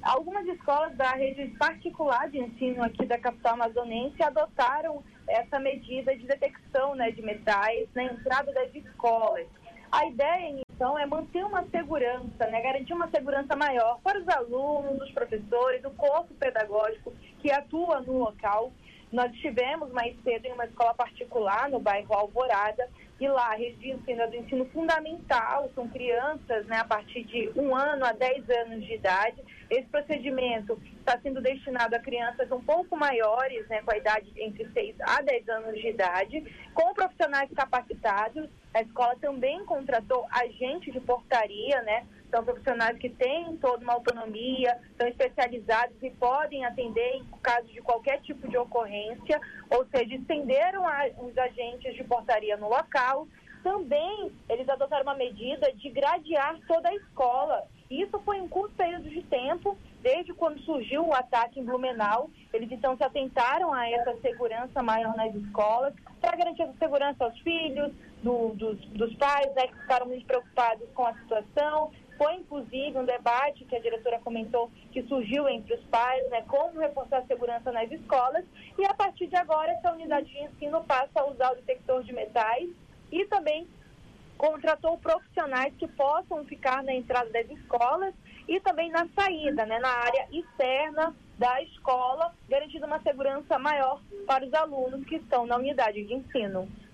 Algumas escolas da rede particular de ensino aqui da capital amazonense adotaram essa medida de detecção, né, de metais na entrada das escolas. A ideia, então, é manter uma segurança, né, garantir uma segurança maior para os alunos, os professores, o corpo pedagógico que atua no local. Nós estivemos mais cedo em uma escola particular no bairro Alvorada, e lá a rede de ensino é do ensino fundamental, são crianças, né, a partir de 1 ano a 10 anos de idade. Esse procedimento está sendo destinado a crianças um pouco maiores, né, com a idade entre 6 a 10 anos de idade, com profissionais capacitados. A escola também contratou agentes de portaria, né? São profissionais que têm toda uma autonomia, são especializados e podem atender em caso de qualquer tipo de ocorrência, ou seja, estenderam os agentes de portaria no local. Também eles adotaram uma medida de gradear toda a escola. Isso foi em curto período de tempo, desde quando surgiu o ataque em Blumenau. Eles então se atentaram a essa segurança maior nas escolas, para garantir essa segurança aos filhos, dos pais, né, que ficaram muito preocupados com a situação. Foi, inclusive, um debate que a diretora comentou que surgiu entre os pais, né, como reforçar a segurança nas escolas. E, a partir de agora, essa unidade de ensino passa a usar o detector de metais e também contratou profissionais que possam ficar na entrada das escolas e também na saída, né, na área externa da escola, garantindo uma segurança maior para os alunos que estão na unidade de ensino.